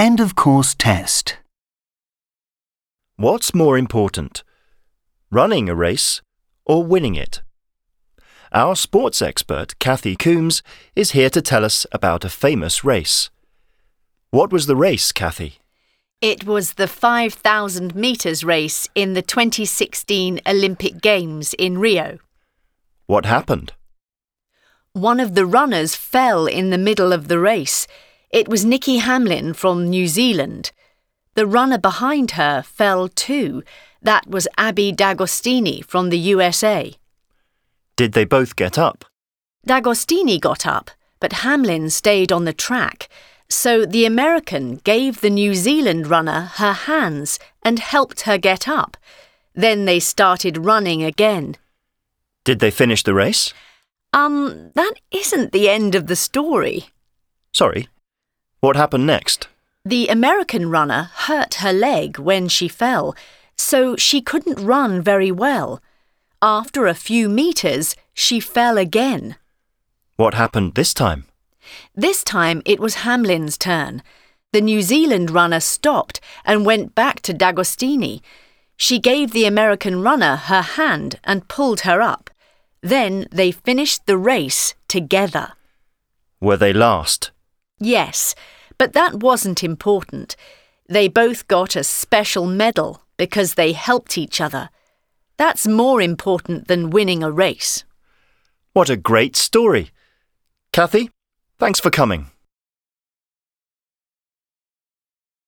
End of course test. What's more important, running a race or winning it? Our sports expert, Kathy Coombs, is here to tell us about a famous race. What was the race, Kathy? It was the 5,000 metres race in the 2016 Olympic Games in Rio. What happened? One of the runners fell in the middle of the race. It was Nikki Hamlin from New Zealand. The runner behind her fell too. That was Abby D'Agostini from the USA. Did they both get up? D'Agostini got up, but Hamlin stayed on the track. So the American gave the New Zealand runner her hands and helped her get up. Then they started running again. Did they finish the race? That isn't the end of the story. Sorry. What happened next? The American runner hurt her leg when she fell, so she couldn't run very well. After a few metres, she fell again. What happened this time? This time it was Hamlin's turn. The New Zealand runner stopped and went back to D'Agostini. She gave the American runner her hand and pulled her up. Then they finished the race together. Were they last? Yes, but that wasn't important. They both got a special medal because they helped each other. That's more important than winning a race. What a great story. Kathy, thanks for coming.